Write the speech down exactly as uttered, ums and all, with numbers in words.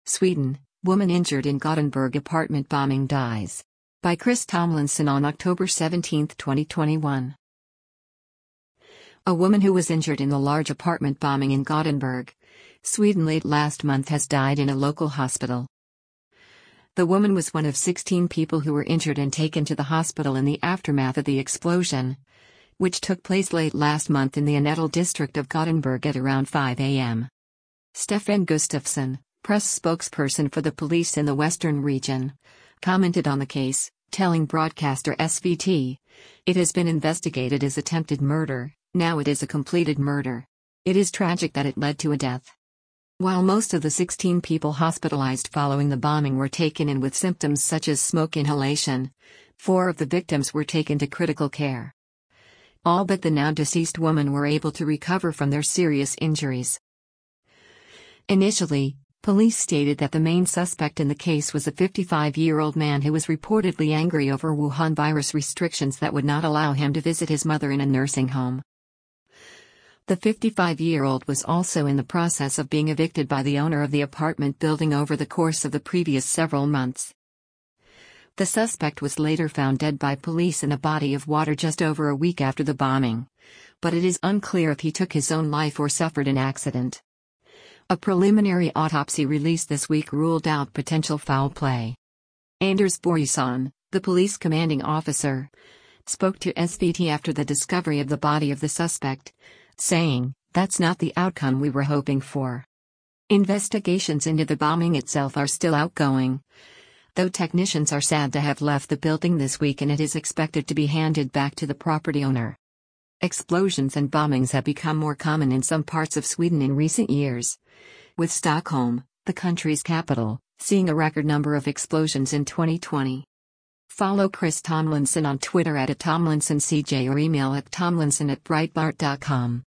Sweden, woman injured in Gothenburg apartment bombing dies. By Chris Tomlinson on October seventeenth, twenty twenty-one. A woman who was injured in the large apartment bombing in Gothenburg, Sweden late last month has died in a local hospital. The woman was one of sixteen people who were injured and taken to the hospital in the aftermath of the explosion, which took place late last month in the Anedal district of Gothenburg at around five a m Stefan Gustafsson, press spokesperson for the police in the western region, commented on the case, telling broadcaster S V T, "It has been investigated as attempted murder, now it is a completed murder. It is tragic that it led to a death." While most of the sixteen people hospitalized following the bombing were taken in with symptoms such as smoke inhalation, four of the victims were taken to critical care. All but the now deceased woman were able to recover from their serious injuries. Initially, police stated that the main suspect in the case was a fifty-five-year-old man who was reportedly angry over Wuhan virus restrictions that would not allow him to visit his mother in a nursing home. The fifty-five-year-old was also in the process of being evicted by the owner of the apartment building over the course of the previous several months. The suspect was later found dead by police in a body of water just over a week after the bombing, but it is unclear if he took his own life or suffered an accident. A preliminary autopsy released this week ruled out potential foul play. Anders Börjesson, the police commanding officer, spoke to S V T after the discovery of the body of the suspect, saying, "That's not the outcome we were hoping for." Investigations into the bombing itself are still outgoing, though technicians are sad to have left the building this week and it is expected to be handed back to the property owner. Explosions and bombings have become more common in some parts of Sweden in recent years, with Stockholm, the country's capital, seeing a record number of explosions in twenty twenty. Follow Chris Tomlinson on Twitter at Tomlinson C J or email at tomlinson at breitbart dot com.